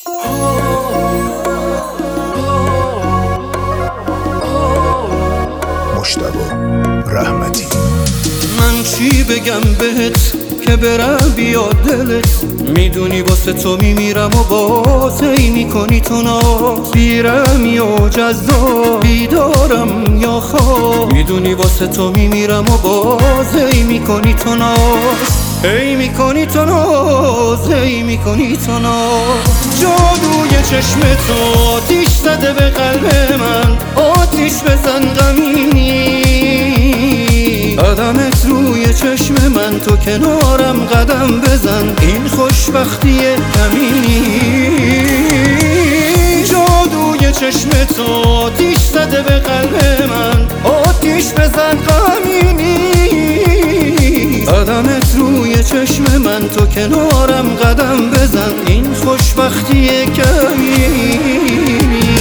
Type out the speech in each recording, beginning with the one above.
مجتبی رحمتی. من چی بگم بهت که برم بیاد دلت؟ میدونی واسه تو میمیرم و بازی میکنی تو ناز. پیرم یا جذاب، بیدارم یا خواب، میدونی واسه تو میمیرم و بازی میکنی تو ناز. ای میکنی تو ناز، ای میکنی تو ناز. جادوی چشم تو آتیش زده به قلب من، آتیش بزن غمینی. قدمت روی چشم من، تو کنارم قدم بزن، این خوشبختی کمینی. جادوی چشم تو آتیش زده به قلب من، آتیش بزن غمینی. قدمت روی چشم من، تو کنارم قدم بزن، این خوشبختی کمینی.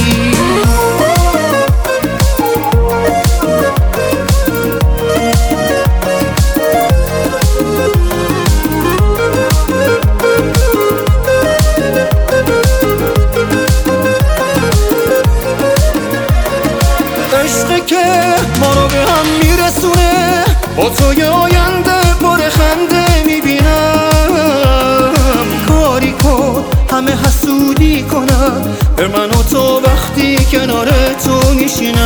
عشقی که ما رو به هم میرسونه، با توی آینده پر خنده میبینم. کاری کن همه حسودی کنن به من و تو وقتی کنار تو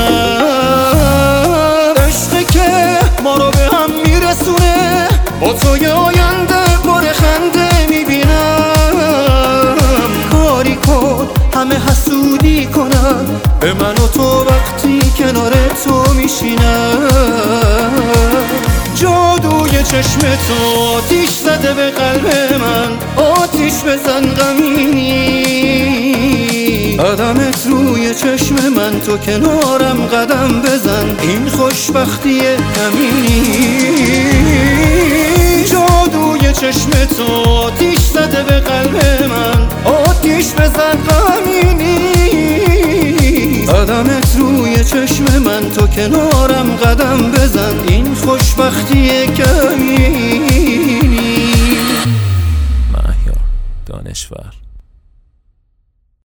میشینم. عشقی که ما رو به هم میرسونه، با توی آینده پر خنده میبینم. کاری کن همه حسودی کنن به من و تو وقتی کنار تو میشینم. جادوی چشم تو آتیش زده به قلب من، آتیش بزن غمینی. قدمت روی چشم من، تو کنارم قدم بزن، این خوشبختی کمینی. جادوی چشم تو آتیش زده به قلب من، آتیش بزن غمینی. قدمت روی چشم من، تو کنارم قدم بزن،